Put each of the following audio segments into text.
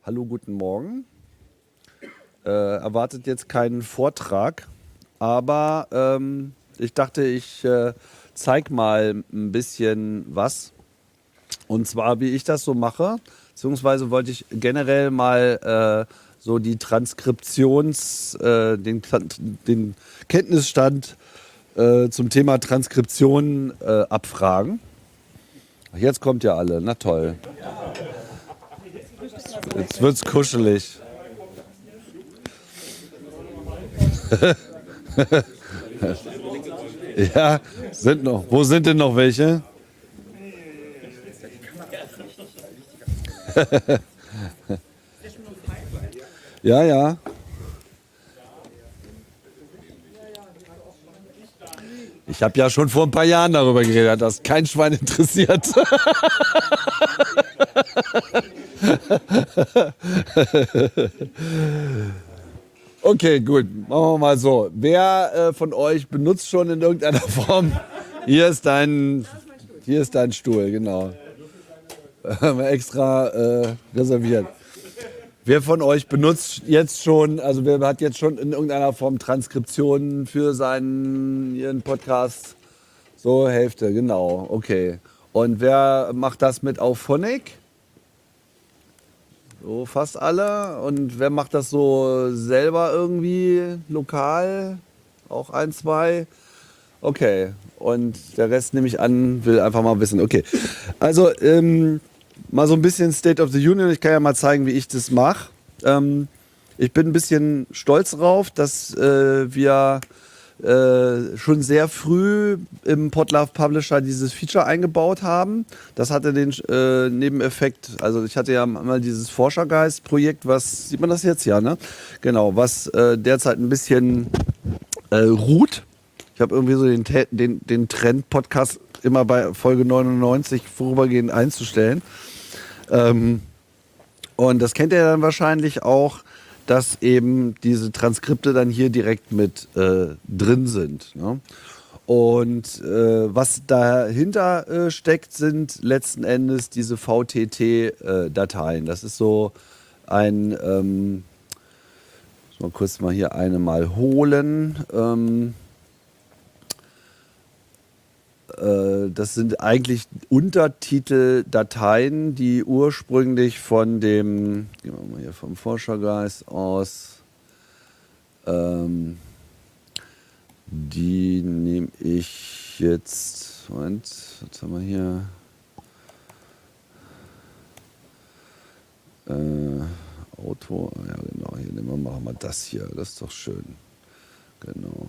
Hallo, guten Morgen. Erwartet jetzt keinen Vortrag, aber ich dachte, ich zeig mal ein bisschen was. Und zwar, wie ich das so mache. Beziehungsweise wollte ich generell mal so die den Kenntnisstand zum Thema Transkription abfragen. Jetzt kommt ja alle, na toll. Jetzt wird's kuschelig. Ja, sind noch. Wo sind denn noch welche? Ja, ja. Ich habe ja schon vor ein paar Jahren darüber geredet, dass kein Schwein interessiert. Okay, gut. Machen wir mal so. Wer von euch benutzt schon in irgendeiner Form? Hier ist dein Stuhl, genau. Haben wir extra reserviert. Wer von euch benutzt jetzt schon, also wer hat jetzt schon in irgendeiner Form Transkriptionen für ihren Podcast? So, Hälfte, genau, okay. Und wer macht das mit Auphonic? So, fast alle. Und wer macht das so selber irgendwie, lokal? Auch ein, zwei? Okay. Und der Rest, nehme ich an, will einfach mal wissen. Okay. Also, mal so ein bisschen State of the Union. Ich kann ja mal zeigen, wie ich das mache. Ich bin ein bisschen stolz darauf, dass wir schon sehr früh im Podlove Publisher dieses Feature eingebaut haben. Das hatte den Nebeneffekt, also ich hatte ja mal dieses Forschergeist-Projekt, was, sieht man das jetzt? Ja, ne? Genau, was derzeit ein bisschen ruht. Ich habe irgendwie so den Trend-Podcast immer bei Folge 99 vorübergehend einzustellen. Und das kennt ihr dann wahrscheinlich auch, dass eben diese Transkripte dann hier direkt mit drin sind. Ne? Und was dahinter steckt, sind letzten Endes diese VTT-Dateien. Das ist so ein, mal kurz mal hier eine mal holen. Das sind eigentlich Untertiteldateien, die ursprünglich von dem, gehen wir mal hier vom Forschergeist aus, die nehme ich jetzt, Moment, was haben wir hier? Autor, ja genau, hier machen wir das hier, das ist doch schön. Genau.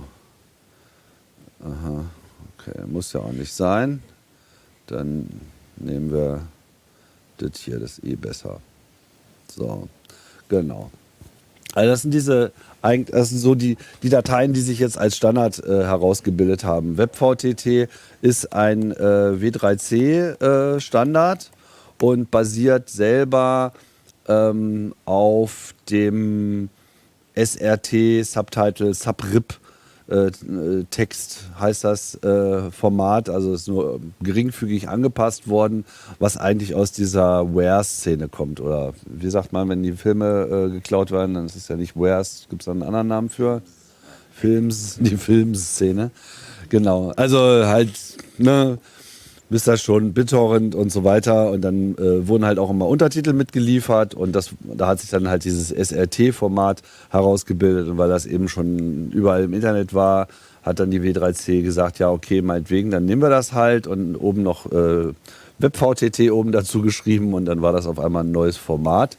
Aha. Okay, muss ja auch nicht sein. Dann nehmen wir das hier, das ist eh besser. So, genau. Also das sind so die Dateien, die sich jetzt als Standard herausgebildet haben. WebVTT ist ein W3C Standard und basiert selber auf dem SRT Subtitle Subrip Text heißt das Format, also ist nur geringfügig angepasst worden, was eigentlich aus dieser Ware-Szene kommt. Oder wie sagt man, wenn die Filme geklaut werden, dann ist es ja nicht Wares, gibt es da einen anderen Namen für? Die Filmszene. Genau, also halt, ne, bist da schon BitTorrent und so weiter und dann wurden halt auch immer Untertitel mitgeliefert und da hat sich dann halt dieses SRT-Format herausgebildet und weil das eben schon überall im Internet war, hat dann die W3C gesagt, ja okay, meinetwegen, dann nehmen wir das halt und oben noch WebVTT oben dazu geschrieben und dann war das auf einmal ein neues Format,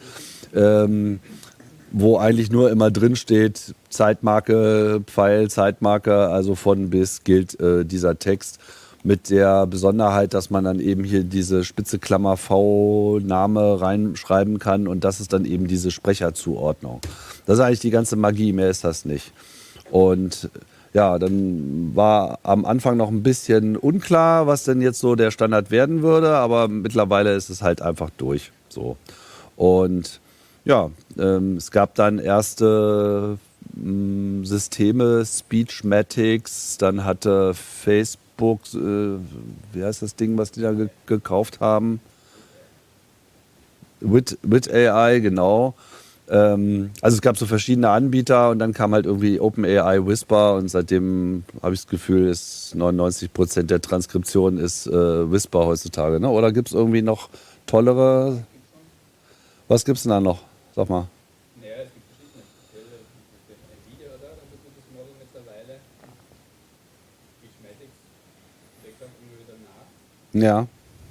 wo eigentlich nur immer drin steht, Zeitmarke, Pfeil, Zeitmarke, also von bis gilt dieser Text. Mit der Besonderheit, dass man dann eben hier diese spitze Klammer V-Name reinschreiben kann und das ist dann eben diese Sprecherzuordnung. Das ist eigentlich die ganze Magie, mehr ist das nicht. Und ja, dann war am Anfang noch ein bisschen unklar, was denn jetzt so der Standard werden würde, aber mittlerweile ist es halt einfach durch. So. Und ja, es gab dann erste Systeme, Speechmatics, dann hatte Facebook, wie heißt das Ding, was die da gekauft haben? With AI, genau. Also es gab so verschiedene Anbieter und dann kam halt irgendwie OpenAI Whisper und seitdem habe ich das Gefühl, ist 99% der Transkription ist Whisper heutzutage. Ne? Oder gibt es irgendwie noch tollere? Was gibt es denn da noch? Sag mal. Ja,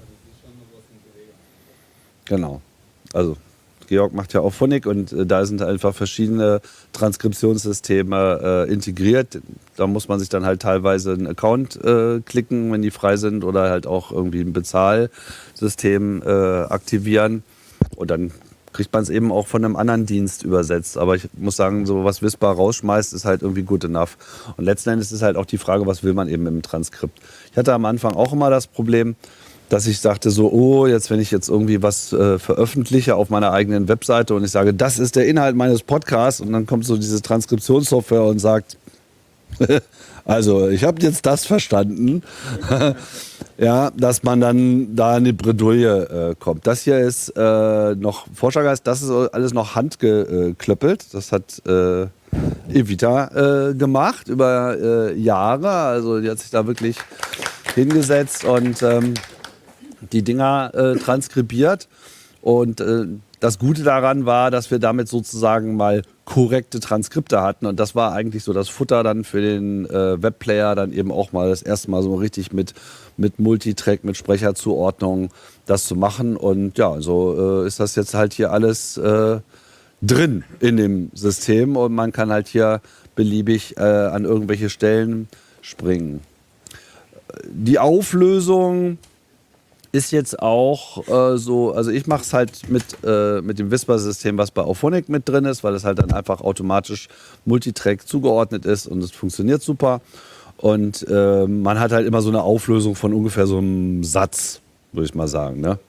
genau. Also Georg macht ja auch Phonik und da sind einfach verschiedene Transkriptionssysteme integriert. Da muss man sich dann halt teilweise einen Account klicken, wenn die frei sind, oder halt auch irgendwie ein Bezahlsystem aktivieren. Und dann kriegt man es eben auch von einem anderen Dienst übersetzt. Aber ich muss sagen, so was Whisper rausschmeißt, ist halt irgendwie good enough. Und letzten Endes ist halt auch die Frage, was will man eben im Transkript. Ich hatte am Anfang auch immer das Problem, dass ich sagte so, oh, jetzt wenn ich jetzt irgendwie was veröffentliche auf meiner eigenen Webseite und ich sage, das ist der Inhalt meines Podcasts und dann kommt so diese Transkriptionssoftware und sagt, also ich habe jetzt das verstanden, ja, dass man dann da in die Bredouille kommt. Das hier ist noch Forschergeist, das ist alles noch handgeklöppelt, das hat Evita gemacht über Jahre, also die hat sich da wirklich hingesetzt und die Dinger transkribiert. Und das Gute daran war, dass wir damit sozusagen mal korrekte Transkripte hatten. Und das war eigentlich so das Futter dann für den Webplayer, dann eben auch mal das erste Mal so richtig mit Multitrack, mit Sprecherzuordnung das zu machen. Und ja, so ist das jetzt halt hier alles drin in dem System. Und man kann halt hier beliebig an irgendwelche Stellen springen. Die Auflösung ist jetzt auch so, also ich mache es halt mit dem Whisper-System, was bei Auphonic mit drin ist, weil es halt dann einfach automatisch Multitrack zugeordnet ist und es funktioniert super. Und man hat halt immer so eine Auflösung von ungefähr so einem Satz, würde ich mal sagen. Ne?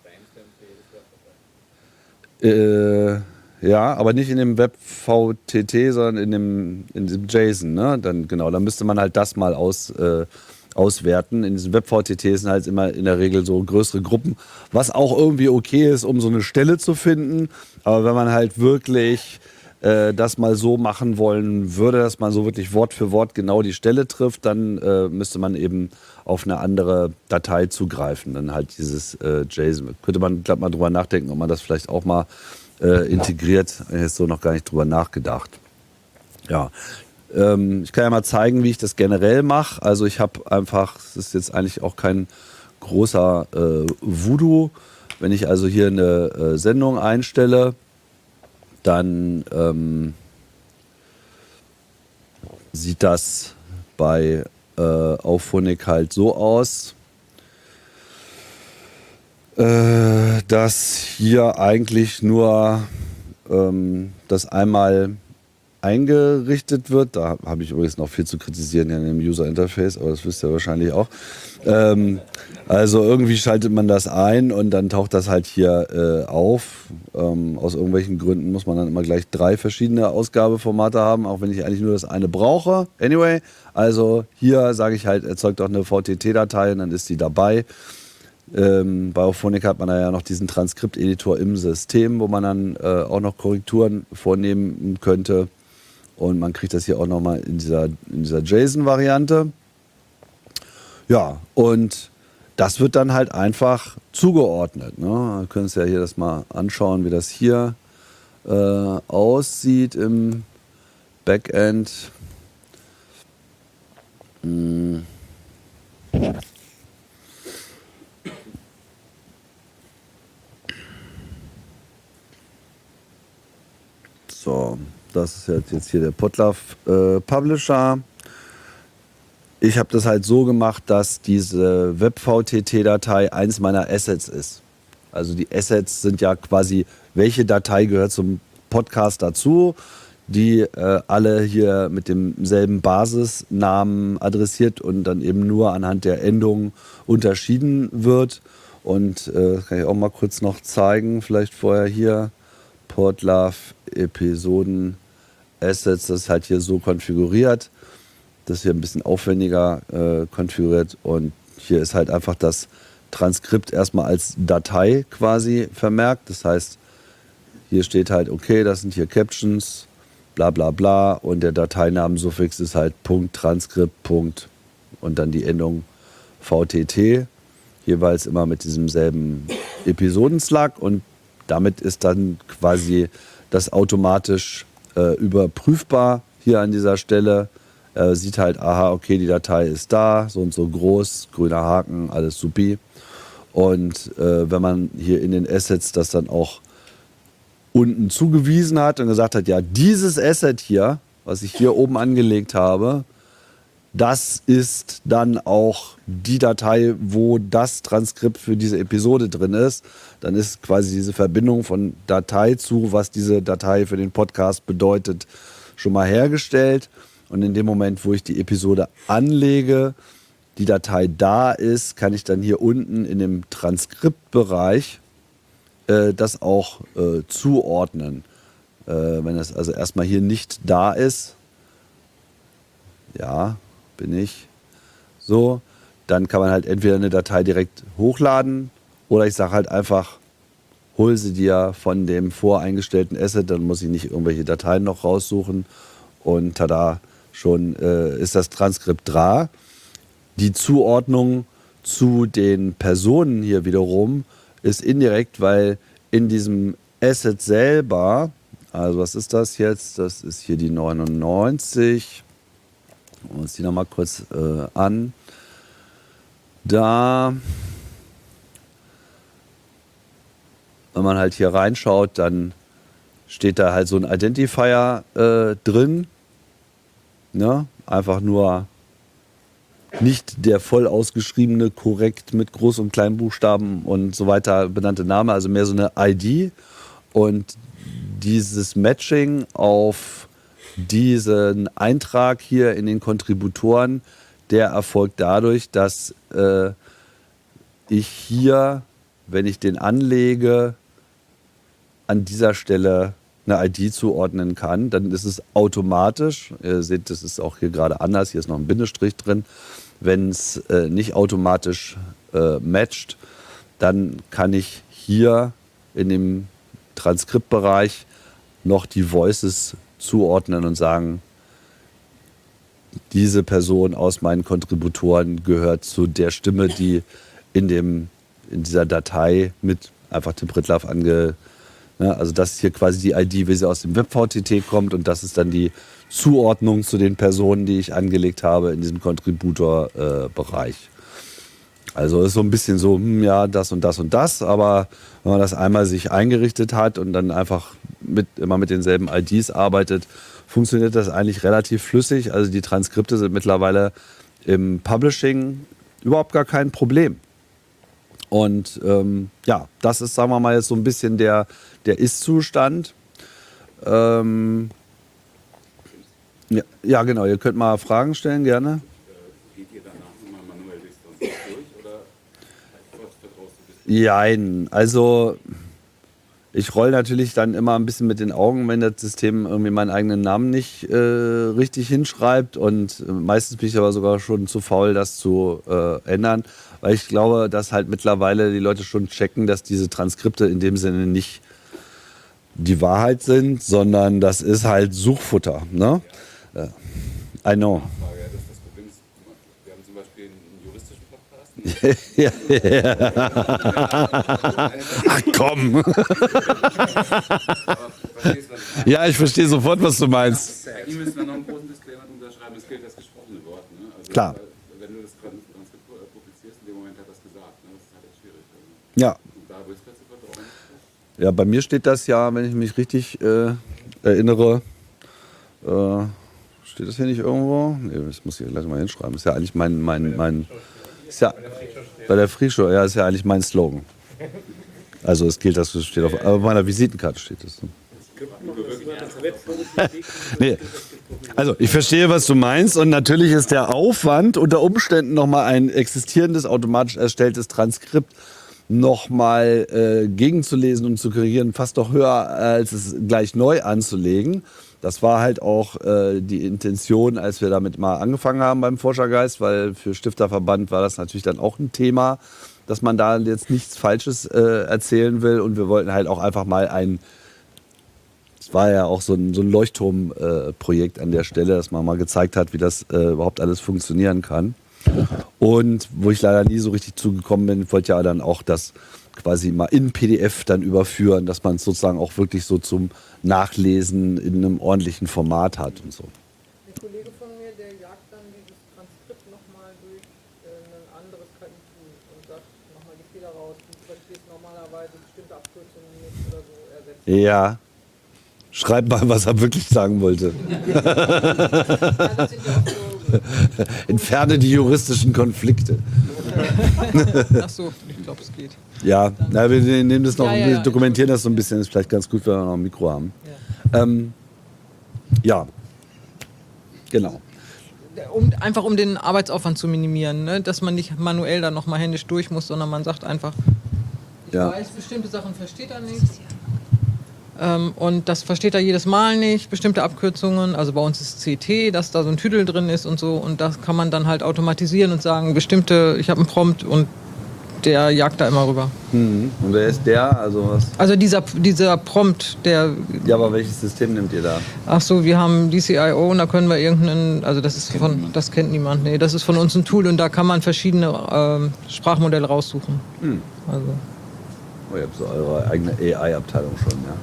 Ja, aber nicht in dem WebVTT, sondern in dem JSON. Ne? Dann, genau, dann müsste man halt das mal auswerten. In diesen WebVTT sind halt immer in der Regel so größere Gruppen, was auch irgendwie okay ist, um so eine Stelle zu finden. Aber wenn man halt wirklich das mal so machen wollen würde, dass man so wirklich Wort für Wort genau die Stelle trifft, dann müsste man eben auf eine andere Datei zugreifen. Dann halt dieses JSON. Könnte man, glaube mal drüber nachdenken, ob man das vielleicht auch mal integriert. Ich habe jetzt so noch gar nicht drüber nachgedacht. Ja. Ich kann ja mal zeigen, wie ich das generell mache. Also ich habe einfach, das ist jetzt eigentlich auch kein großer Voodoo. Wenn ich also hier eine Sendung einstelle, dann sieht das bei Auphonic halt so aus, dass hier eigentlich nur das einmal eingerichtet wird. Da habe ich übrigens noch viel zu kritisieren in dem User Interface, aber das wisst ihr wahrscheinlich auch. Also irgendwie schaltet man das ein und dann taucht das halt hier auf. Aus irgendwelchen Gründen muss man dann immer gleich 3 verschiedene Ausgabeformate haben, auch wenn ich eigentlich nur das eine brauche. Anyway, also hier sage ich halt, erzeugt auch eine VTT-Datei und dann ist die dabei. Bei Auphonic hat man ja noch diesen Transkripteditor im System, wo man dann auch noch Korrekturen vornehmen könnte. Und man kriegt das hier auch nochmal in dieser JSON-Variante. Ja, und das wird dann halt einfach zugeordnet. Ne? Wir können uns ja hier das mal anschauen, wie das hier aussieht im Backend. So, das ist jetzt hier der Podlove Publisher. Ich habe das halt so gemacht, dass diese WebVTT-Datei eins meiner Assets ist. Also die Assets sind ja quasi, welche Datei gehört zum Podcast dazu, die alle hier mit demselben Basisnamen adressiert und dann eben nur anhand der Endung unterschieden wird. Und kann ich auch mal kurz noch zeigen, vielleicht vorher hier. Podlove Episoden Assets, das ist halt hier so konfiguriert. Das ist hier ein bisschen aufwendiger konfiguriert und hier ist halt einfach das Transkript erstmal als Datei quasi vermerkt. Das heißt, hier steht halt, okay, das sind hier Captions, bla bla bla, und der Dateinamensuffix ist halt Punkt, Transkript, Punkt und dann die Endung VTT, jeweils immer mit diesem selben Episodenslug, und damit ist dann quasi das automatisch überprüfbar hier an dieser Stelle. Sieht halt, aha, okay, die Datei ist da, so und so groß, grüner Haken, alles supi. Und wenn man hier in den Assets das dann auch unten zugewiesen hat und gesagt hat, ja, dieses Asset hier, was ich hier oben angelegt habe, das ist dann auch die Datei, wo das Transkript für diese Episode drin ist. Dann ist quasi diese Verbindung von Datei zu, was diese Datei für den Podcast bedeutet, schon mal hergestellt. Und in dem Moment, wo ich die Episode anlege, die Datei da ist, kann ich dann hier unten in dem Transkriptbereich das auch zuordnen. Wenn es also erstmal hier nicht da ist, ja, bin ich so, dann kann man halt entweder eine Datei direkt hochladen oder ich sage halt einfach, hol sie dir von dem voreingestellten Asset, dann muss ich nicht irgendwelche Dateien noch raussuchen und tada, schon ist das Transkript da. Die Zuordnung zu den Personen hier wiederum ist indirekt, weil in diesem Asset selber, also was ist das jetzt? Das ist hier die 99. Schauen wir uns die nochmal kurz an. Da, wenn man halt hier reinschaut, dann steht da halt so ein Identifier drin. Ne? Einfach nur nicht der voll ausgeschriebene, korrekt mit Groß- und Kleinbuchstaben und so weiter benannte Name, also mehr so eine ID. Und dieses Matching auf diesen Eintrag hier in den Kontributoren, der erfolgt dadurch, dass ich hier, wenn ich den anlege, an dieser Stelle eine ID zuordnen kann. Dann ist es automatisch, ihr seht, das ist auch hier gerade anders, hier ist noch ein Bindestrich drin. Wenn es nicht automatisch matcht, dann kann ich hier in dem Transkriptbereich noch die Voices zuordnen und sagen, diese Person aus meinen Kontributoren gehört zu der Stimme, die in dieser Datei mit einfach Tim Pritlove also das ist hier quasi die ID, wie sie aus dem WebVTT kommt, und das ist dann die Zuordnung zu den Personen, die ich angelegt habe in diesem Kontributorbereich. Also ist so ein bisschen so, ja, das und das und das, aber wenn man das einmal sich eingerichtet hat und dann einfach immer mit denselben IDs arbeitet, funktioniert das eigentlich relativ flüssig. Also die Transkripte sind mittlerweile im Publishing überhaupt gar kein Problem. Und ja, das ist, sagen wir mal, jetzt so ein bisschen der Ist-Zustand. Ja, genau, ihr könnt mal Fragen stellen, gerne. Geht ihr danach nochmal manuell durchs Transkript durch oder vertraust du bis? Jein, also ich rolle natürlich dann immer ein bisschen mit den Augen, wenn das System irgendwie meinen eigenen Namen nicht richtig hinschreibt, und meistens bin ich aber sogar schon zu faul, das zu ändern, weil ich glaube, dass halt mittlerweile die Leute schon checken, dass diese Transkripte in dem Sinne nicht die Wahrheit sind, sondern das ist halt Suchfutter, ne? I know. Frage, ja, das Problem ist, wir haben zum Beispiel einen juristischen Podcast. Ach komm! Aber verstehst du, was ich meine? Ja, ich verstehe sofort, was du meinst. Bei ihm müssen wir noch einen großen Disclaimer unterschreiben, es gilt das gesprochene Wort. Ne? Also, Klar. wenn du das Transkript publizierst, in dem Moment hat das gesagt. Ne? Das ist halt echt schwierig. Also. Ja. Und da willst du vertrauen. Ja, bei mir steht das ja, wenn ich mich richtig erinnere, steht das hier nicht irgendwo? Nee, das muss ich gleich mal hinschreiben. Ist ja eigentlich ist ja, bei der Freakshow, ja, ist ja eigentlich mein Slogan. Also es gilt, das steht auf meiner Visitenkarte steht das. Nee. Also ich verstehe, was du meinst, und natürlich ist der Aufwand, unter Umständen nochmal ein existierendes, automatisch erstelltes Transkript nochmal gegenzulesen und zu korrigieren, fast noch höher, als es gleich neu anzulegen. Das war halt auch die Intention, als wir damit mal angefangen haben beim Forschergeist, weil für Stifterverband war das natürlich dann auch ein Thema, dass man da jetzt nichts Falsches erzählen will, und wir wollten halt auch einfach mal ein Es war ja auch so ein Leuchtturm-Projekt an der Stelle, dass man mal gezeigt hat, wie das überhaupt alles funktionieren kann. Und wo ich leider nie so richtig zugekommen bin, wollte ja dann auch das quasi mal in PDF dann überführen, dass man es sozusagen auch wirklich so zum Nachlesen in einem ordentlichen Format hat und so. Ein Kollege von mir, der jagt dann dieses Transkript nochmal durch ein anderes KI-Tool und sagt nochmal die Fehler raus. Du verstehst normalerweise bestimmte Abkürzungen nicht oder so ersetzt. Ja. Schreib mal, was er wirklich sagen wollte. Ja, das sind ja auch so. Entferne die juristischen Konflikte. Ach so, ich glaube, es geht. Ja, na, wir nehmen das noch, Ja, ja, wir ja. dokumentieren das so ein bisschen. Ist vielleicht ganz gut, wenn wir noch ein Mikro haben. Ja. Ja, genau. Einfach um den Arbeitsaufwand zu minimieren, ne? Dass man nicht manuell da nochmal händisch durch muss, sondern man sagt einfach, ich Ja. weiß, bestimmte Sachen versteht er nicht. Und das versteht er jedes Mal nicht, bestimmte Abkürzungen. Also bei uns ist CT, dass da so ein Tüdel drin ist und so. Und das kann man dann halt automatisieren und sagen, ich habe einen Prompt und der jagt da immer rüber. Und wer ist der? Also was? Also dieser Prompt, der, Ja, aber welches System nimmt ihr da? ach so, wir haben DCIO und da können wir irgendeinen, also das kennt niemand, nee, das ist von uns ein Tool und da kann man verschiedene Sprachmodelle raussuchen. Also. Oh, ihr habt so eure eigene AI-Abteilung schon, ja.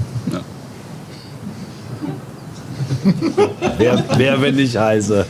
Wer, wenn nicht Heise?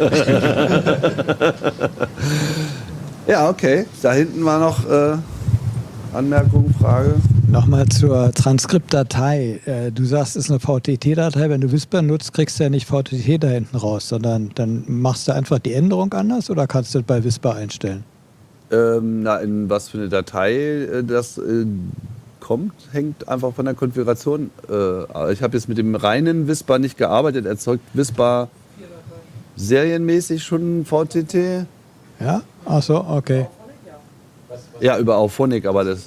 Ja, okay. Da hinten war noch Anmerkung, Frage. Nochmal zur Transkriptdatei. Du sagst, es ist eine VTT-Datei. Wenn du Whisper nutzt, kriegst du ja nicht VTT da hinten raus, sondern dann machst du einfach die Änderung anders oder kannst du das bei Whisper einstellen? Na, in was für eine Datei das kommt, hängt einfach von der Konfiguration. Ich habe jetzt mit dem reinen Whisper nicht gearbeitet. Erzeugt Whisper serienmäßig schon VTT? Ja? Ach so, okay. Ja, über Auphonic, aber das...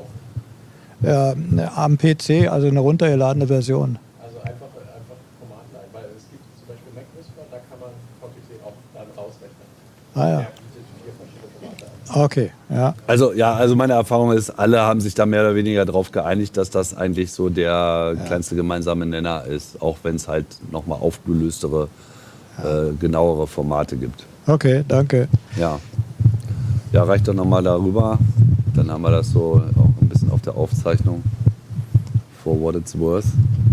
Ja, am PC, also eine runtergeladene Version. Also einfach Command-Line, weil es gibt zum Beispiel Mac Whisper, da kann man VTT auch dann rausrechnen. Ah ja. Der bietet 4 verschiedene Formate an. Okay, ja. Also meine Erfahrung ist, alle haben sich da mehr oder weniger darauf geeinigt, dass das eigentlich so der kleinste gemeinsame Nenner ist, auch wenn es halt nochmal aufgelöstere, genauere Formate gibt. Okay, danke. Ja. Ja, reicht doch nochmal darüber. Dann haben wir das so auch ein bisschen auf der Aufzeichnung. For what it's worth.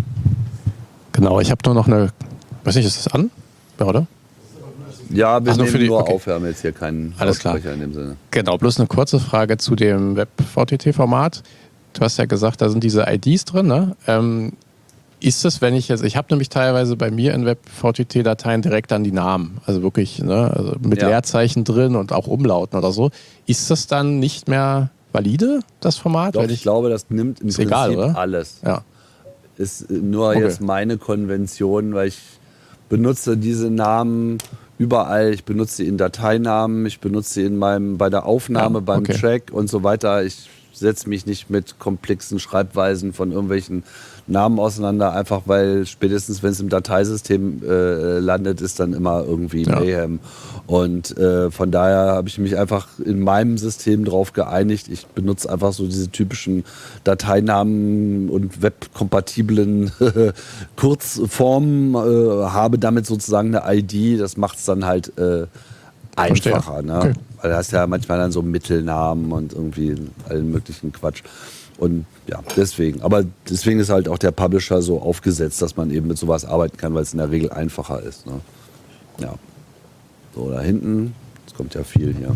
Genau, ich habe nur noch eine, weiß nicht, ist das an? Ja, oder? Ja, wir Ach, nur nehmen für die- nur okay. auf, wir haben jetzt hier keinen Alles klar. Lautsprecher in dem Sinne. Genau, bloß eine kurze Frage zu dem Web-VTT-Format. Du hast ja gesagt, da sind diese IDs drin, ne? Ist es, wenn ich jetzt, ich habe nämlich teilweise bei mir in Web-VTT-Dateien direkt dann die Namen, also wirklich, ne, also mit Ja. Leerzeichen drin und auch Umlauten oder so. Ist das dann nicht mehr valide, das Format? Doch, Wenn ich glaube, das nimmt im Ist Prinzip egal, oder? alles. Ja. Ist nur Okay. jetzt meine Konvention, weil ich benutze diese Namen überall. Ich benutze sie in Dateinamen, ich benutze sie bei der Aufnahme, Ja, beim okay. Track und so weiter. Ich setze mich nicht mit komplexen Schreibweisen von irgendwelchen Namen auseinander, einfach weil spätestens, wenn es im Dateisystem landet, ist dann immer irgendwie Ja. Mayhem. Und von daher habe ich mich einfach in meinem System darauf geeinigt. Ich benutze einfach so diese typischen Dateinamen und webkompatiblen Kurzformen, habe damit sozusagen eine ID. Das macht es dann halt Verstehe. einfacher. Ne? Okay. Weil du hast ja manchmal dann so Mittelnamen und irgendwie allen möglichen Quatsch. Und ja, deswegen. Aber deswegen ist halt auch der Publisher so aufgesetzt, dass man eben mit sowas arbeiten kann, weil es in der Regel einfacher ist. Ne? Ja. So, da hinten, es kommt ja viel hier.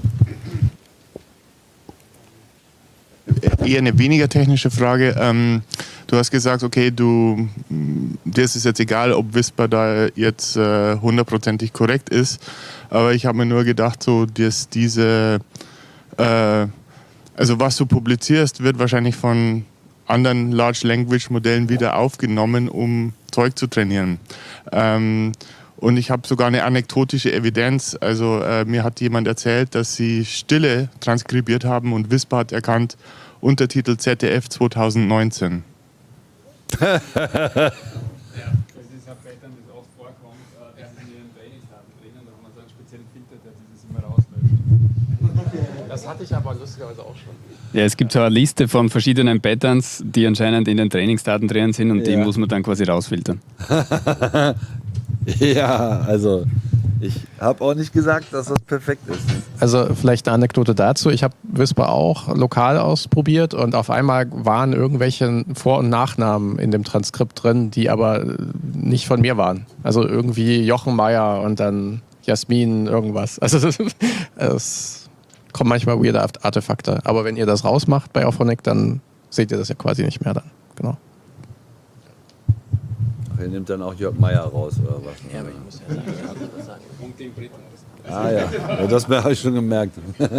Eher eine weniger technische Frage. Du hast gesagt, okay, dir ist es jetzt egal, ob Whisper da jetzt hundertprozentig korrekt ist, aber ich habe mir nur gedacht, so, dass also was du publizierst, wird wahrscheinlich von anderen Large Language Modellen wieder aufgenommen, um Zeug zu trainieren. Und ich habe sogar eine anekdotische Evidenz. Also mir hat jemand erzählt, dass sie Stille transkribiert haben und Whisper hat erkannt, Untertitel ZDF 2019. Das ist ein Pattern, das oft vorkommt, der in ihren Trainingsdaten drinnen, da haben wir so einen speziellen Filter, der dieses immer rauslöscht. Das hatte ich aber lustigerweise auch schon. Ja, es gibt so eine Liste von verschiedenen Patterns, die anscheinend in den Trainingsdaten drin sind und die muss man dann quasi rausfiltern. Ja, also ich habe auch nicht gesagt, dass das perfekt ist. Also vielleicht eine Anekdote dazu. Ich habe Whisper auch lokal ausprobiert und auf einmal waren irgendwelche Vor- und Nachnamen in dem Transkript drin, die aber nicht von mir waren. Also irgendwie Jochen Meier und dann Jasmin irgendwas. Also es kommen manchmal weirde Artefakte. Aber wenn ihr das rausmacht bei Auphonic, dann seht ihr das ja quasi nicht mehr dann. Genau. Ach, ihr nehmt dann auch Jörg Meier raus, oder was? Ja, aber ich muss ja sagen. Ah ja, das habe ich schon gemerkt.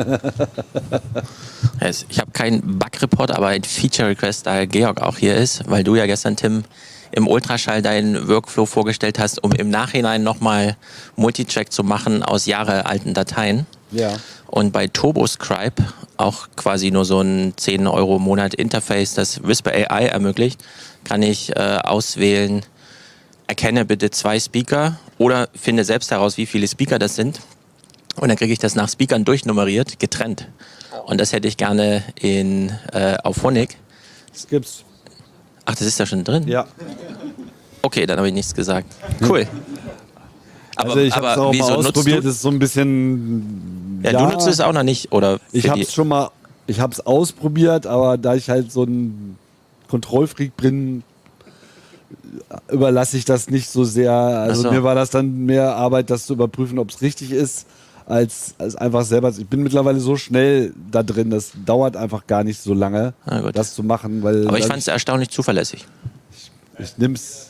Ich habe keinen Bug-Report, aber ein Feature-Request, da Georg auch hier ist, weil du ja gestern, Tim, im Ultraschall deinen Workflow vorgestellt hast, um im Nachhinein nochmal Multitrack zu machen aus jahrealten Dateien. Ja. Und bei TurboScribe auch quasi nur so ein 10 € im Monat Interface, das Whisper AI ermöglicht, kann ich auswählen, erkenne bitte 2 Speaker oder finde selbst heraus, wie viele Speaker das sind. Und dann kriege ich das nach Speakern durchnummeriert, getrennt. Und das hätte ich gerne in Auphonic. Das gibt's. Ach, das ist da schon drin? Ja. Okay, dann habe ich nichts gesagt. Cool. Also ich habe es auch wieso mal nutzt ausprobiert, du? das ist so ein bisschen... Ja, du nutzt es auch noch nicht, oder? Ich habe es schon mal, ich habe es ausprobiert, aber da ich halt so ein Kontrollfreak bin, überlasse ich das nicht so sehr. Also Ach so. mir war das dann mehr Arbeit, das zu überprüfen, ob es richtig ist, als einfach selber. Ich bin mittlerweile so schnell da drin, das dauert einfach gar nicht so lange, Na gut. das zu machen. Weil Aber ich fand es erstaunlich zuverlässig. ich nimm's.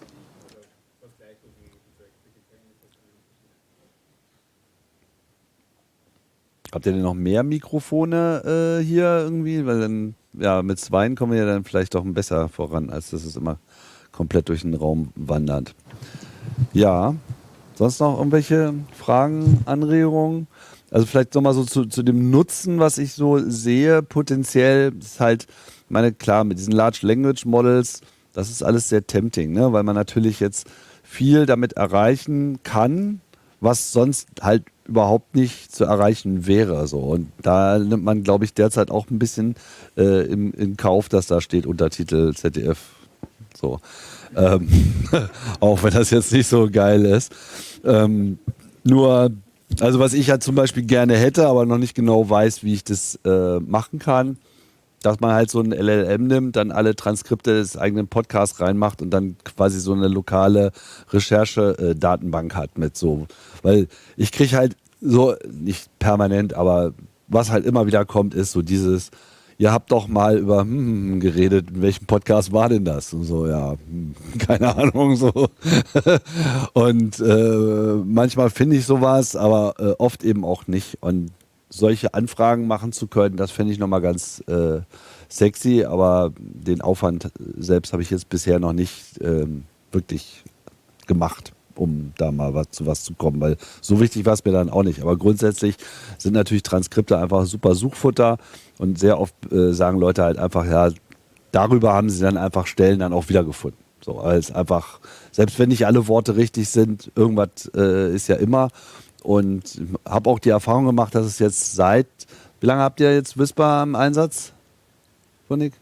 Habt ihr denn noch mehr Mikrofone hier irgendwie? Weil dann, ja, mit 2 kommen wir ja dann vielleicht doch besser voran, als dass es immer komplett durch den Raum wandert. Ja, sonst noch irgendwelche Fragen, Anregungen? Also vielleicht nochmal so zu dem Nutzen, was ich so sehe, potenziell ist halt, ich meine, klar, mit diesen Large Language Models, das ist alles sehr tempting, ne? Weil man natürlich jetzt viel damit erreichen kann, was sonst halt überhaupt nicht zu erreichen wäre. So. Und da nimmt man, glaube ich, derzeit auch ein bisschen in Kauf, dass da steht Untertitel ZDF. So. Auch wenn das jetzt nicht so geil ist. Nur, also was ich ja zum Beispiel gerne hätte, aber noch nicht genau weiß, wie ich das machen kann, dass man halt so ein LLM nimmt, dann alle Transkripte des eigenen Podcasts reinmacht und dann quasi so eine lokale Recherche-Datenbank hat mit so. Weil ich kriege halt so, nicht permanent, aber was halt immer wieder kommt, ist so dieses, ihr habt doch mal über geredet, in welchem Podcast war denn das? Und so, ja, keine Ahnung, so. Und manchmal finde ich sowas, aber oft eben auch nicht. Und solche Anfragen machen zu können, das finde ich nochmal ganz sexy, aber den Aufwand selbst habe ich jetzt bisher noch nicht wirklich gemacht, um da mal zu was zu kommen, weil so wichtig war es mir dann auch nicht. Aber grundsätzlich sind natürlich Transkripte einfach super Suchfutter und sehr oft sagen Leute halt einfach, ja, darüber haben sie dann einfach Stellen dann auch wiedergefunden. So, als einfach, selbst wenn nicht alle Worte richtig sind, irgendwas ist ja immer. Und habe auch die Erfahrung gemacht, dass es jetzt seit, wie lange habt ihr jetzt Whisper im Einsatz? Nick?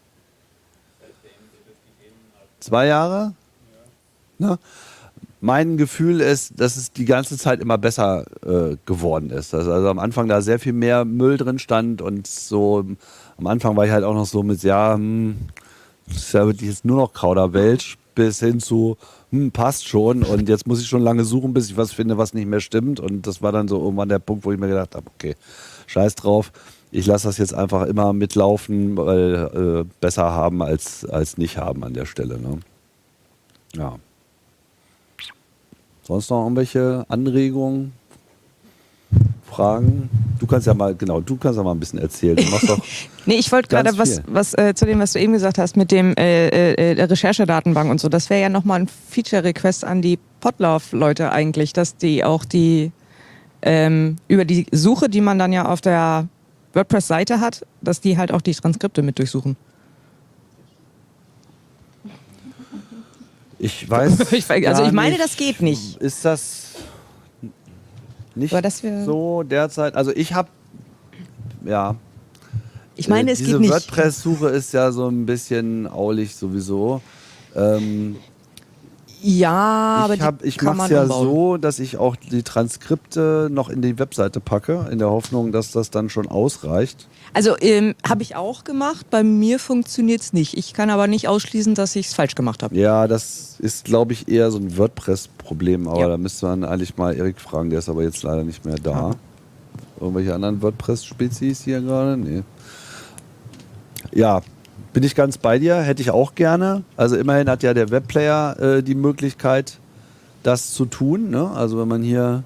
2 Jahre? Ja. Mein Gefühl ist, dass es die ganze Zeit immer besser geworden ist. Dass also am Anfang da sehr viel mehr Müll drin stand und so, am Anfang war ich halt auch noch so mit, ja, das ist ja wirklich jetzt nur noch Kauderwelsch, bis hin zu, passt schon und jetzt muss ich schon lange suchen, bis ich was finde, was nicht mehr stimmt, und das war dann so irgendwann der Punkt, wo ich mir gedacht habe, okay, scheiß drauf, ich lasse das jetzt einfach immer mitlaufen, weil besser haben als nicht haben an der Stelle. Ne? Ja. Sonst noch irgendwelche Anregungen, Fragen? Du kannst ja mal ein bisschen erzählen. Du machst doch nee, ich wollte gerade was zu dem, was du eben gesagt hast, mit dem Recherchedatenbank und so. Das wäre ja nochmal ein Feature-Request an die Podlove-Leute eigentlich, dass die auch die über die Suche, die man dann ja auf der WordPress-Seite hat, dass die halt auch die Transkripte mit durchsuchen. Ich weiß. ich meine, das geht nicht. Ist das nicht Aber das so derzeit? Also ich habe ja. Ich meine, es diese geht nicht. WordPress-Suche ist ja so ein bisschen aulig sowieso. Ja, aber Ich mache es ja so, dass ich auch die Transkripte noch in die Webseite packe, in der Hoffnung, dass das dann schon ausreicht. Also habe ich auch gemacht, bei mir funktioniert es nicht. Ich kann aber nicht ausschließen, dass ich es falsch gemacht habe. Ja, das ist, glaube ich, eher so ein WordPress-Problem, aber Ja. da müsste man eigentlich mal Erik fragen, der ist aber jetzt leider nicht mehr da. Irgendwelche anderen WordPress-Spezies hier gerade? Nee. Ja, bin ich ganz bei dir, hätte ich auch gerne. Also immerhin hat ja der Webplayer die Möglichkeit, das zu tun. Ne? Also wenn man hier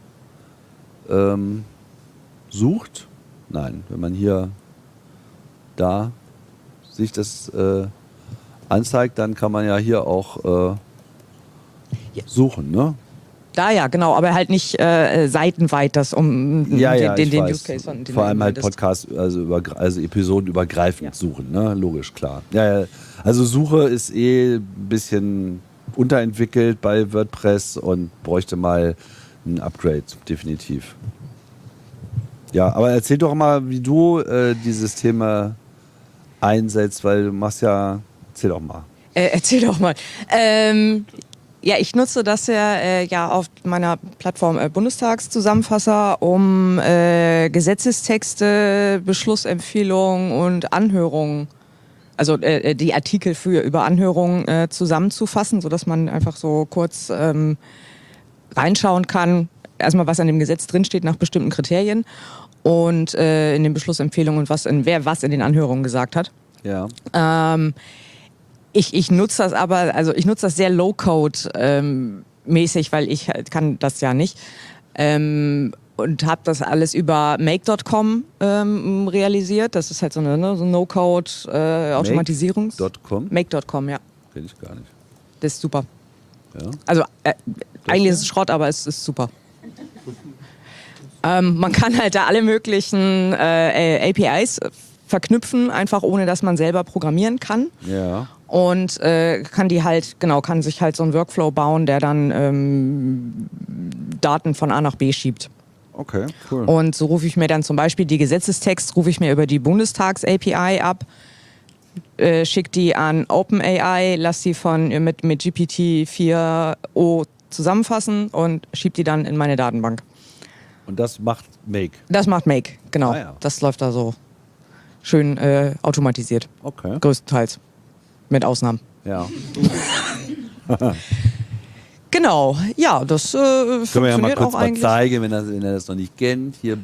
sucht, wenn man hier da sich das anzeigt, dann kann man ja hier auch suchen, ne? Da ja, genau, aber halt nicht seitenweit das den Ich weiß. Use Case von den Vor allem halt meintest. Podcast, also episodenübergreifend suchen, ne? Logisch, klar. Ja, also Suche ist ein bisschen unterentwickelt bei WordPress und bräuchte mal ein Upgrade, definitiv. Ja, aber erzähl doch mal, wie du dieses Thema einsetzt, weil du machst ja, erzähl doch mal. Erzähl doch mal. Ja, ich nutze das ja auf meiner Plattform Bundestagszusammenfasser, um Gesetzestexte, Beschlussempfehlungen und Anhörungen, also die Artikel über Anhörungen zusammenzufassen, sodass man einfach so kurz reinschauen kann, erstmal was an dem Gesetz drinsteht nach bestimmten Kriterien und in den Beschlussempfehlungen und wer was in den Anhörungen gesagt hat. Ja. Ich nutze das aber, also ich nutze das sehr low-code mäßig, weil ich kann das ja nicht. Und habe das alles über make.com realisiert. Das ist halt so eine so No-Code Automatisierungs. Make.com? Make.com, ja. Kenn ich gar nicht. Das ist super. Ja. Also eigentlich ist es Schrott, aber es ist super. Man kann halt da alle möglichen APIs verknüpfen, einfach ohne dass man selber programmieren kann. Ja. Und kann sich halt so einen Workflow bauen, der dann Daten von A nach B schiebt. Okay, cool. Und so rufe ich mir dann zum Beispiel die Gesetzestext, rufe ich mir über die Bundestags-API ab, schicke die an OpenAI, lasse die mit GPT-4o zusammenfassen und schiebe die dann in meine Datenbank. Und das macht Make? Das macht Make, genau. Ah, ja. Das läuft da so schön automatisiert. Okay. Größtenteils. Mit Ausnahmen. Ja. Genau, ja, das Können wir ja mal funktioniert kurz auch mal eigentlich. zeigen, wenn ihr das noch nicht kennt. Hier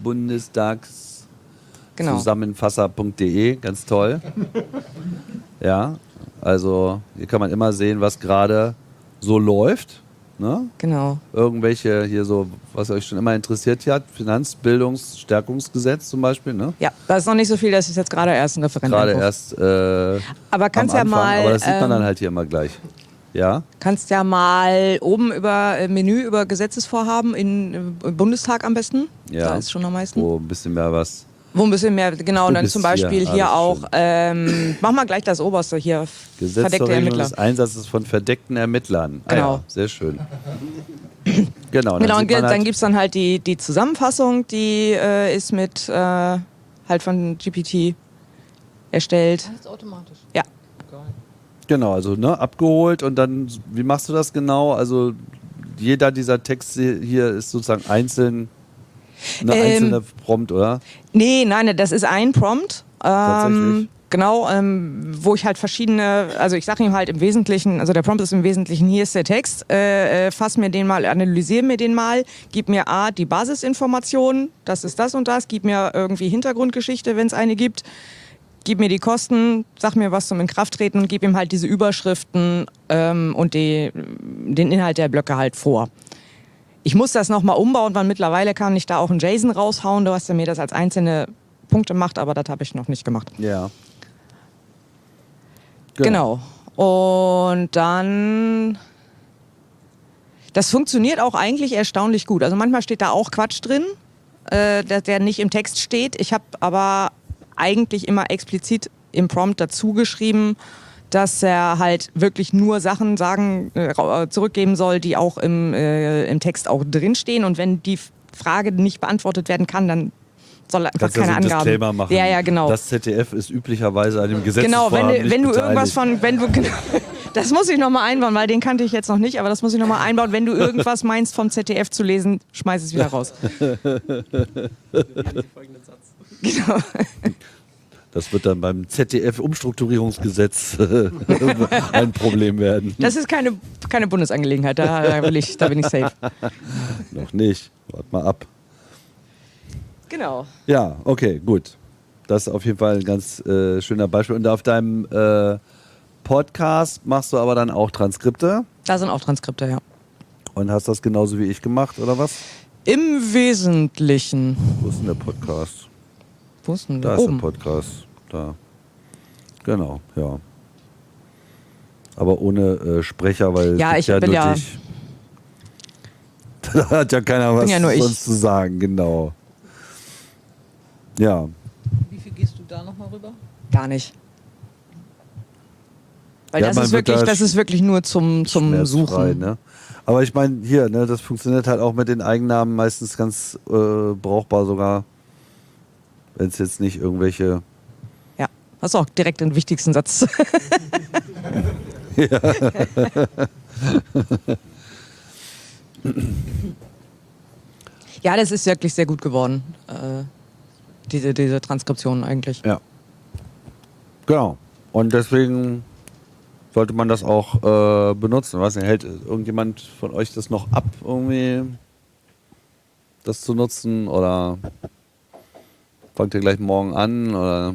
Bundestagszusammenfasser.de, ganz toll. Ja, also hier kann man immer sehen, was gerade so läuft. Ne? Genau. Irgendwelche hier so, was euch schon immer interessiert hat, Finanzbildungsstärkungsgesetz zum Beispiel. Ne? Ja, da ist noch nicht so viel, das ist jetzt gerade erst ein Referendum. Gerade erst Aber kannst am ja Anfang, mal, aber das sieht man dann halt hier immer gleich. Ja? Kannst ja mal oben über Menü über Gesetzesvorhaben im Bundestag am besten. Ja. Da ist schon am meisten. Wo ein bisschen mehr was. Wo ein bisschen mehr, genau, und dann bist zum Beispiel hier, hier alles auch, mach mal gleich das oberste hier, Gesetz zur verdeckte Regelung Ermittler. des Einsatzes von verdeckten Ermittlern. Ah, Genau. ja, sehr schön. Genau, Genau, sieht und man dann halt, gibt es dann halt die Zusammenfassung, die ist mit halt von GPT erstellt. Das ist automatisch. Ja. genau, also ne, abgeholt und dann, wie machst du das genau? Also jeder dieser Texte hier ist sozusagen einzelne Prompt, oder? Nee, nein, das ist ein Prompt. Tatsächlich? Genau, wo ich halt verschiedene, also ich sage ihm halt im Wesentlichen, also der Prompt ist im Wesentlichen, hier ist der Text, fass mir den mal, analysiere mir den mal, gib mir die Basisinformationen, das ist das und das, gib mir irgendwie Hintergrundgeschichte, wenn es eine gibt, gib mir die Kosten, sag mir was zum Inkrafttreten und gib ihm halt diese Überschriften und den Inhalt der Blöcke halt vor. Ich muss das nochmal umbauen, weil mittlerweile kann ich da auch einen JSON raushauen, du hast ja mir das als einzelne Punkte macht, aber das habe ich noch nicht gemacht. Ja. Genau. Und dann, das funktioniert auch eigentlich erstaunlich gut. Also manchmal steht da auch Quatsch drin, der nicht im Text steht. Ich habe aber eigentlich immer explizit im Prompt dazu geschrieben, dass er halt wirklich nur Sachen zurückgeben soll, die auch im Text auch drinstehen. Und wenn die Frage nicht beantwortet werden kann, dann soll einfach Kannst ja keine so einen Angaben. Disclaimer machen. Ja, genau. Das ZDF ist üblicherweise an dem Genau, Gesetzesvorhaben nicht wenn du beteiligt. irgendwas das muss ich nochmal einbauen, weil den kannte ich jetzt noch nicht, aber das muss ich nochmal einbauen. Wenn du irgendwas meinst vom ZDF zu lesen, schmeiß es wieder raus. Genau. Das wird dann beim ZDF-Umstrukturierungsgesetz ein Problem werden. Das ist keine Bundesangelegenheit, da bin ich safe. Noch nicht. Wart mal ab. Genau. Ja, okay, gut. Das ist auf jeden Fall ein ganz schöner Beispiel. Und auf deinem Podcast machst du aber dann auch Transkripte Da sind auch Transkripte, ja. und hast das genauso wie ich gemacht, oder was? Im Wesentlichen. Wo ist denn der Podcast? Wo ist denn Da der? ist Oben. der Podcast. Da. Genau, ja. Aber ohne Sprecher, weil Ja, es ich gibt bin nur ja- dich. Da hat ja keiner was ja nur ich. sonst zu sagen, genau. Ja, Wie viel gehst du da nochmal rüber? Gar nicht. Weil Ja, das, man ist wird wirklich, da das ist wirklich nur zum schmerzfrei, Suchen. ne? Aber ich meine, hier, ne, das funktioniert halt auch mit den Eigennamen meistens ganz brauchbar sogar. Wenn es jetzt nicht irgendwelche... Ja, hast du auch direkt den wichtigsten Satz. Ja, das ist wirklich sehr gut geworden. Diese Transkription eigentlich. Ja. Genau. Und deswegen sollte man das auch benutzen. Weiß nicht, hält irgendjemand von euch das noch ab, irgendwie das zu nutzen? Oder fangt ihr gleich morgen an? Oder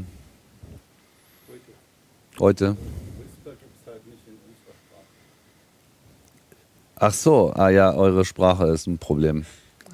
heute? Whisper gibt es halt nicht in unserer Sprache. Ach so, ja, eure Sprache ist ein Problem.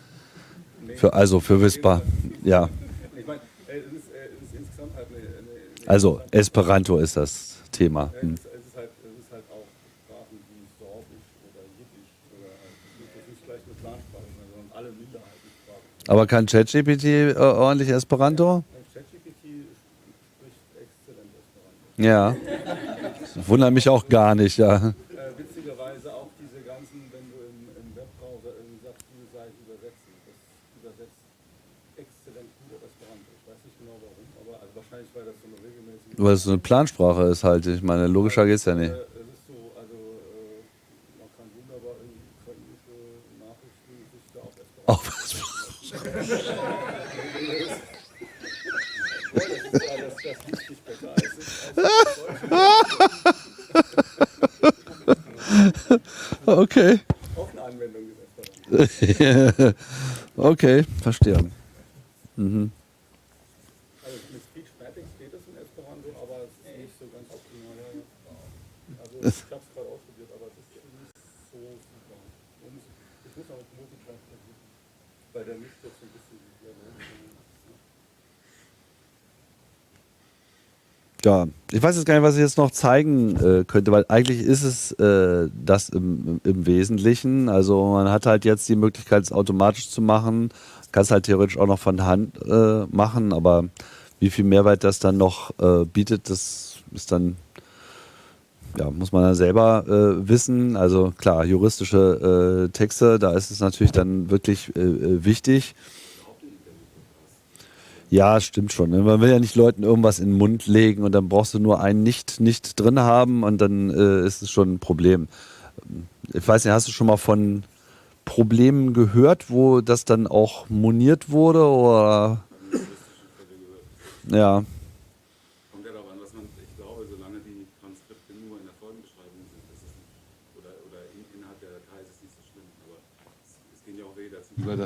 Für Whisper, ja. Ich meine, es ist insgesamt halt eine Also Esperanto ist das Thema. es ist halt auch Sprachen wie Sorbisch oder Jiddisch oder das ist nicht gleich eine Plansprache, sondern alle Minderheitensprachen. Aber kann ChatGPT ordentlich Esperanto? ChatGPT spricht exzellent Esperanto. Ja. Das wundert mich auch gar nicht, ja. Witzigerweise auch diese ganzen, wenn du im Webbrowser irgendwie sagst, diese Seite übersetzen, das übersetzt exzellent gut auf Esperanto. Ich weiß nicht genau warum, aber also wahrscheinlich, weil das so eine regelmäßige... Weil es so eine Plansprache ist halt. Ich meine, logischer geht's ja nicht. Es ist so, also man kann wunderbar irgendwie ukrainische Nachrichten sich da auf Esperanto... Auf Das liest sich besser als Okay. auch eine Anwendung des Esperanto. Okay, verstehe. Mhm. Also mit Speechmatic steht es in Esperanto, aber es ist nicht so ganz optimal. Also ich habe es gerade ausprobiert, aber es ist nicht so super. Ich muss auch Multitranslation versuchen, weil der mischt jetzt so ein bisschen die Dialoge. Ja, ich weiß jetzt gar nicht, was ich jetzt noch zeigen könnte, weil eigentlich ist es das im Wesentlichen. Also man hat halt jetzt die Möglichkeit, es automatisch zu machen. Kann es halt theoretisch auch noch von Hand machen, aber wie viel Mehrwert das dann noch bietet, das ist dann, ja, muss man dann selber wissen. Also klar, juristische Texte, da ist es natürlich dann wirklich wichtig. Ja, stimmt schon. Ne? Man will ja nicht Leuten irgendwas in den Mund legen und dann brauchst du nur einen nicht drin haben und dann ist es schon ein Problem. Ich weiß nicht, hast du schon mal von Problemen gehört, wo das dann auch moniert wurde? Oder? Ja. Kommt ja darauf an, was man, ich glaube, solange die Transkripte nur in der Folgenbeschreibung sind, ist es nicht, oder innerhalb der Datei ist es nicht so schlimm. Aber es gehen ja auch welche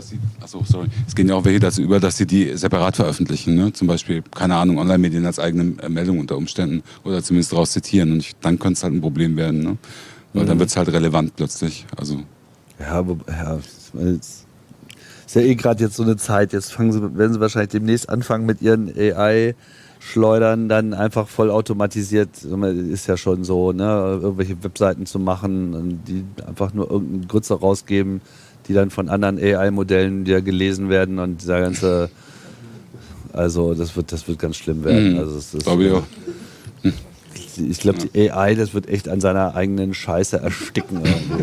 dazu über, dass sie die separat veröffentlichen. Ne? Zum Beispiel, keine Ahnung, Online-Medien als eigene Meldung unter Umständen oder zumindest daraus zitieren. Und dann könnte es halt ein Problem werden. Ne? Weil dann wird es halt relevant plötzlich. Also. Ja, ist ja eh gerade jetzt so eine Zeit. Jetzt werden sie wahrscheinlich demnächst anfangen mit ihren AI-Schleudern dann einfach voll automatisiert. Ist ja schon so, ne, irgendwelche Webseiten zu machen, die einfach nur irgendeinen Grütze rausgeben, die dann von anderen AI-Modellen wieder gelesen werden und dieser ganze, also das wird ganz schlimm werden. Also es ist, Glaube ich auch. Ich glaube, die AI, das wird echt an seiner eigenen Scheiße ersticken.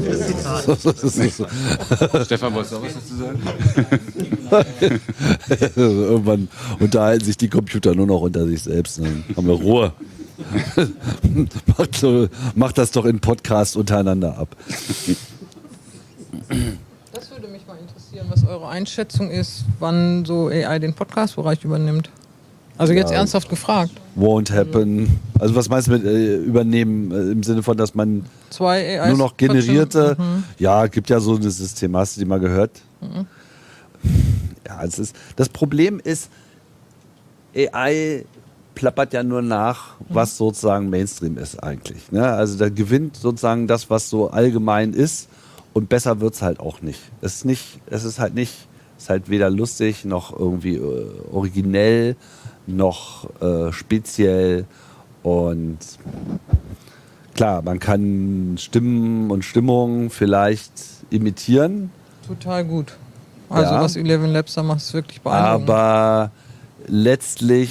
Stefan, wolltest du auch was dazu sagen? Irgendwann unterhalten sich die Computer nur noch unter sich selbst. Dann haben wir Ruhe. Macht das doch in Podcasts untereinander ab. Das würde mich mal interessieren, was eure Einschätzung ist, wann so AI den Podcast-Bereich übernimmt. Also jetzt ernsthaft gefragt. Won't happen. Also was meinst du mit übernehmen? Im Sinne von, dass man 2 AIs nur noch generierte... trotzdem? Ja, gibt ja so ein System. Hast du die mal gehört? Ja, das Problem ist, AI plappert ja nur nach, was sozusagen Mainstream ist eigentlich. Ne? Also da gewinnt sozusagen das, was so allgemein ist, und besser wird es halt auch nicht. Es ist halt weder lustig noch irgendwie originell noch speziell, und klar, man kann Stimmen und Stimmungen vielleicht imitieren. Total gut. Also Ja. was 11 Labs da macht, ist wirklich beeindruckend. Aber letztlich,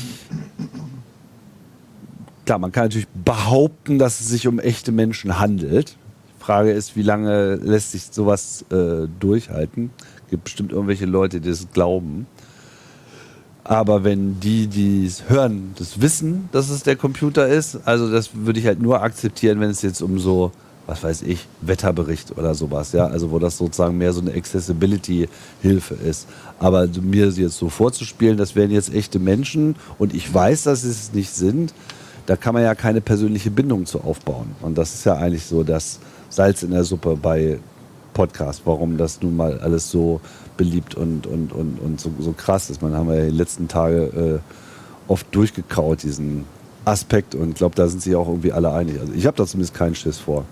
klar, man kann natürlich behaupten, dass es sich um echte Menschen handelt. Die Frage ist, wie lange lässt sich sowas durchhalten? Es gibt bestimmt irgendwelche Leute, die das glauben. Aber wenn die es hören, das wissen, dass es der Computer ist, also das würde ich halt nur akzeptieren, wenn es jetzt um so, was weiß ich, Wetterbericht oder sowas, ja, also wo das sozusagen mehr so eine Accessibility-Hilfe ist. Aber mir jetzt so vorzuspielen, das wären jetzt echte Menschen und ich weiß, dass sie es nicht sind, da kann man ja keine persönliche Bindung zu aufbauen. Und das ist ja eigentlich so das Salz in der Suppe bei Podcasts, warum das nun mal alles so beliebt und so krass ist. Man haben ja die letzten Tage oft durchgekaut, diesen Aspekt, und ich glaube, da sind sich auch irgendwie alle einig. Also ich habe da zumindest keinen Schiss vor.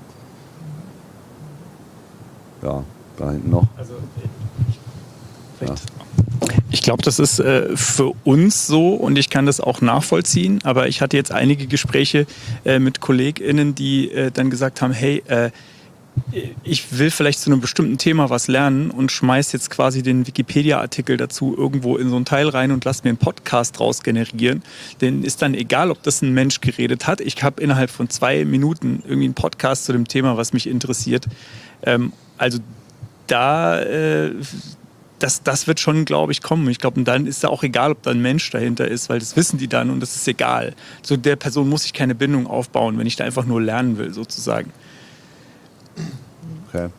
Ja, da hinten noch. Ja. Ich glaube, das ist für uns so, und ich kann das auch nachvollziehen, aber ich hatte jetzt einige Gespräche mit KollegInnen, die dann gesagt haben, hey, ich will vielleicht zu einem bestimmten Thema was lernen und schmeiß jetzt quasi den Wikipedia-Artikel dazu irgendwo in so einen Teil rein und lass mir einen Podcast draus generieren. Denn ist dann egal, ob das ein Mensch geredet hat. Ich habe innerhalb von 2 Minuten irgendwie einen Podcast zu dem Thema, was mich interessiert. Also da, das wird schon, glaube ich, kommen. Ich glaube, und dann ist da auch egal, ob da ein Mensch dahinter ist, weil das wissen die dann und das ist egal. So der Person muss ich keine Bindung aufbauen, wenn ich da einfach nur lernen will, sozusagen. Okay.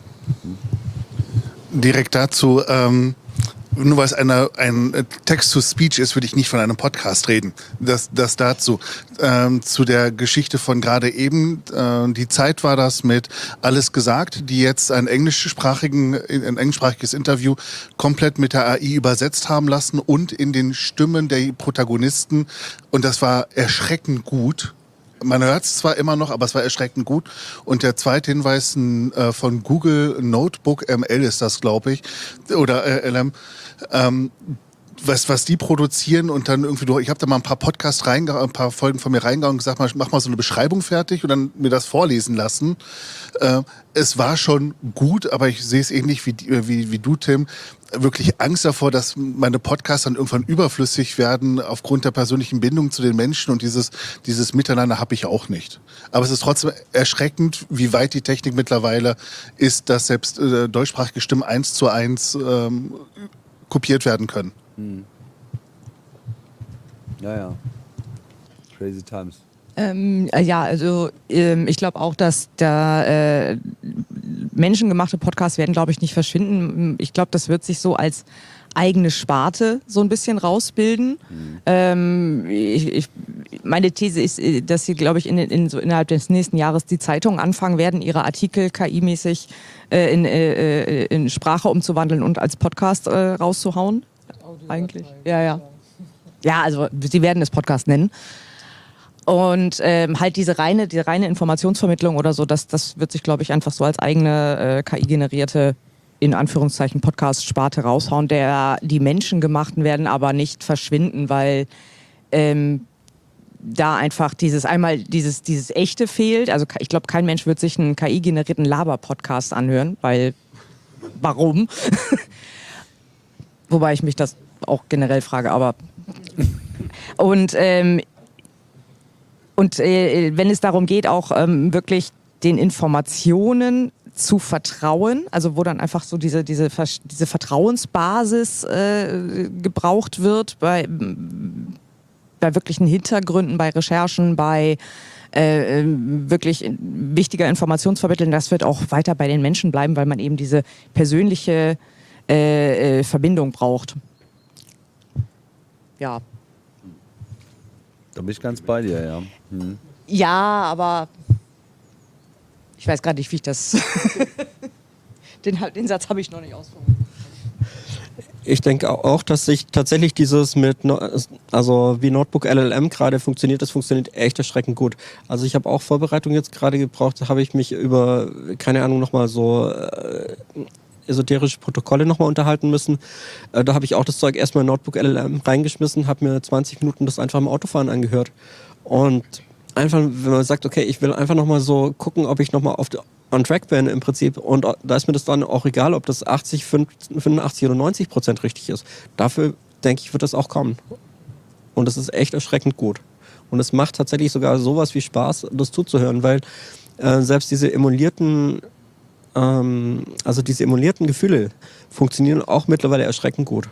Direkt dazu, nur weil es ein Text-to-Speech ist, würde ich nicht von einem Podcast reden. Das dazu. Zu der Geschichte von gerade eben. Die Zeit war das mit Alles gesagt, die jetzt ein englischsprachiges Interview komplett mit der AI übersetzt haben lassen und in den Stimmen der Protagonisten. Und das war erschreckend gut. Man hört es zwar immer noch, aber es war erschreckend gut. Und der zweite Hinweis von Google Notebook ML ist das, glaube ich, oder LM, was die produzieren und dann irgendwie, ich habe da mal ein paar Podcasts ein paar Folgen von mir reingehauen und gesagt, mach mal so eine Beschreibung fertig und dann mir das vorlesen lassen. Es war schon gut, aber ich sehe es ähnlich wie du, Tim. Wirklich Angst davor, dass meine Podcasts dann irgendwann überflüssig werden aufgrund der persönlichen Bindung zu den Menschen, und dieses Miteinander habe ich auch nicht. Aber es ist trotzdem erschreckend, wie weit die Technik mittlerweile ist, dass selbst deutschsprachige Stimmen 1:1 kopiert werden können. Ja. Crazy times. Ja, also ich glaube auch, dass da menschengemachte Podcasts werden, glaube ich, nicht verschwinden. Ich glaube, das wird sich so als eigene Sparte so ein bisschen rausbilden. Meine These ist, dass sie, glaube ich, so innerhalb des nächsten Jahres die Zeitungen anfangen werden, ihre Artikel KI-mäßig in Sprache umzuwandeln und als Podcast rauszuhauen. Eigentlich. Ja. Ja, also sie werden es Podcast nennen. Und halt diese reine Informationsvermittlung oder so, das wird sich, glaube ich, einfach so als eigene KI-generierte, in Anführungszeichen, Podcast-Sparte raushauen. Die menschengemachten werden aber nicht verschwinden, weil da einfach dieses Echte fehlt. Also ich glaube, kein Mensch wird sich einen KI-generierten Laber-Podcast anhören, weil warum? Wobei ich mich das auch generell frage, aber und wenn es darum geht, auch wirklich den Informationen zu vertrauen, also wo dann einfach so diese Vertrauensbasis gebraucht wird bei wirklichen Hintergründen, bei Recherchen, bei wirklich wichtiger Informationsvermittlung, das wird auch weiter bei den Menschen bleiben, weil man eben diese persönliche Verbindung braucht. Ja. Da bin ich ganz bei dir, ja. Ja, aber ich weiß gerade nicht, wie ich das... den Satz habe ich noch nicht ausformuliert. Ich denke auch, dass sich tatsächlich dieses wie Notebook LLM gerade funktioniert, das funktioniert echt erschreckend gut. Also ich habe auch Vorbereitung jetzt gerade gebraucht, da habe ich mich über, keine Ahnung, nochmal so esoterische Protokolle nochmal unterhalten müssen. Da habe ich auch das Zeug erstmal in Notebook LLM reingeschmissen, habe mir 20 Minuten das einfach im Autofahren angehört. Und einfach, wenn man sagt, okay, ich will einfach nochmal so gucken, ob ich nochmal on track bin im Prinzip, und da ist mir das dann auch egal, ob das 80, 85 oder 90% richtig ist. Dafür, denke ich, wird das auch kommen. Und das ist echt erschreckend gut. Und es macht tatsächlich sogar sowas wie Spaß, das zuzuhören, weil selbst diese emulierten Gefühle funktionieren auch mittlerweile erschreckend gut.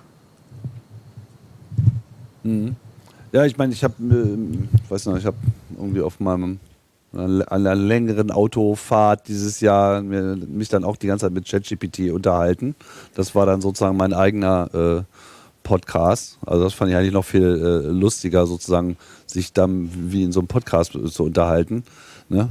Ja, ich meine, ich habe irgendwie auf einer längeren Autofahrt dieses Jahr mich dann auch die ganze Zeit mit ChatGPT unterhalten. Das war dann sozusagen mein eigener Podcast. Also das fand ich eigentlich noch viel lustiger, sozusagen sich dann wie in so einem Podcast zu unterhalten. Ne?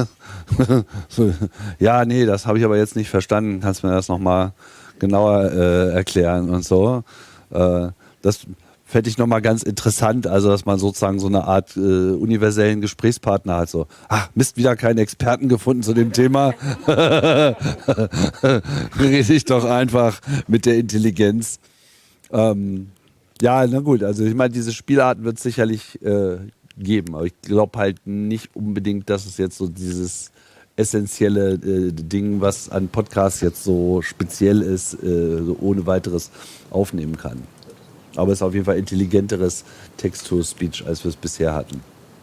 Ja, nee, das habe ich aber jetzt nicht verstanden. Kannst du mir das nochmal genauer erklären und so. Das fände ich nochmal ganz interessant, also dass man sozusagen so eine Art universellen Gesprächspartner hat. So, Mist, wieder keinen Experten gefunden zu dem Thema. Rede ich doch einfach mit der Intelligenz. Ja, na gut, also ich meine, diese Spielarten wird es sicherlich geben, aber ich glaube halt nicht unbedingt, dass es jetzt so dieses essentielle Ding, was an Podcasts jetzt so speziell ist, so ohne weiteres aufnehmen kann. Aber es ist auf jeden Fall intelligenteres Text-to-Speech, als wir es bisher hatten.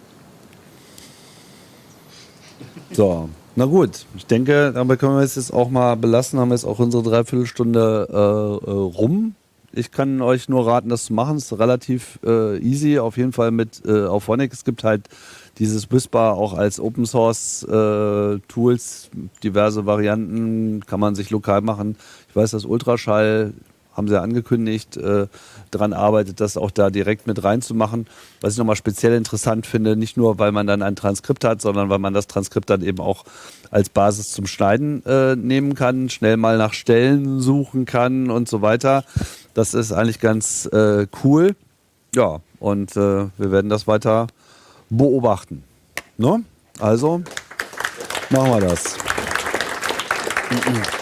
So, na gut. Ich denke, dabei können wir es jetzt auch mal belassen. Haben wir jetzt auch unsere Dreiviertelstunde rum. Ich kann euch nur raten, das zu machen. Es ist relativ easy, auf jeden Fall mit Auphonic. Es gibt halt dieses Whisper auch als Open Source Tools, diverse Varianten, kann man sich lokal machen. Ich weiß, dass Ultraschall, haben sie ja angekündigt, daran arbeitet, das auch da direkt mit reinzumachen. Was ich nochmal speziell interessant finde, nicht nur, weil man dann ein Transkript hat, sondern weil man das Transkript dann eben auch als Basis zum Schneiden nehmen kann, schnell mal nach Stellen suchen kann und so weiter. Das ist eigentlich ganz cool. Ja, und wir werden das weiter beobachten. Ne? Also, machen wir das.